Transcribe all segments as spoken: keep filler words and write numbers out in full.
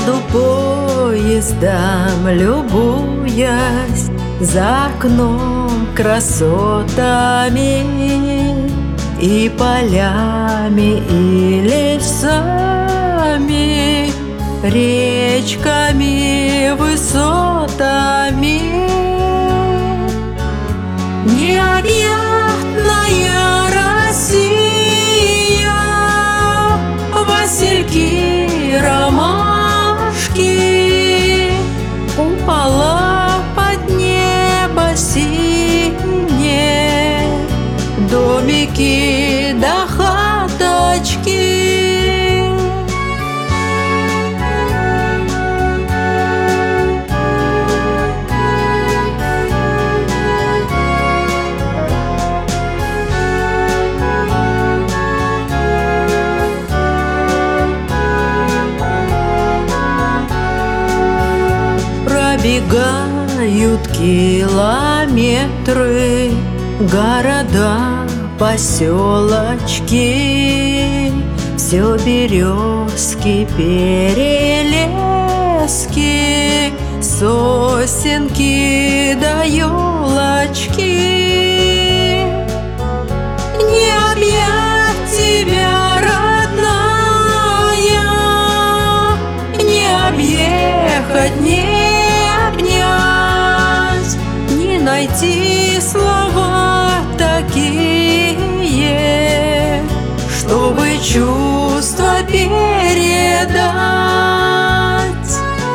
Еду поездом, любуясь за окном красотами и полями, и лесами, речками, высотами. Необъятная Россия, васильки, ромашки, купола под небо синее, домики да хаточки. Пробегают километры, города, поселочки, все березки, перелески, сосенки да елочки. Не объять тебя, родная, не объехать, не обнять, не найти слова такие, чтобы чувства передать.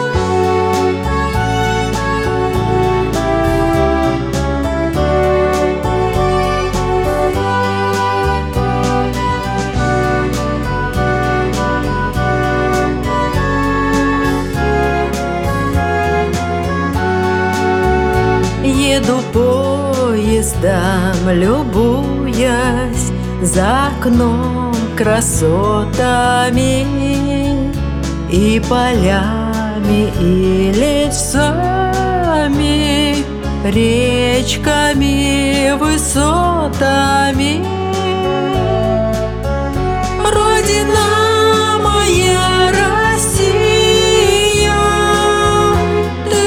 Еду поездом, любуясь за окном красотами и полями, и лесами, речками, высотами. Родина моя Россия, ты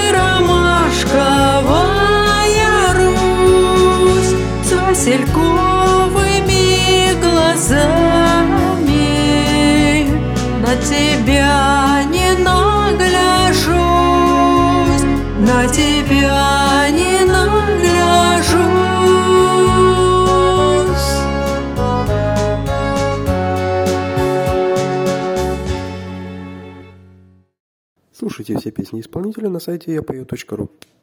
ромашковая Русь с васильковыми глазами. На тебя не нагляжусь, на тебя не нагляжусь. Слушайте все песни исполнителя на сайте я пою точка ру.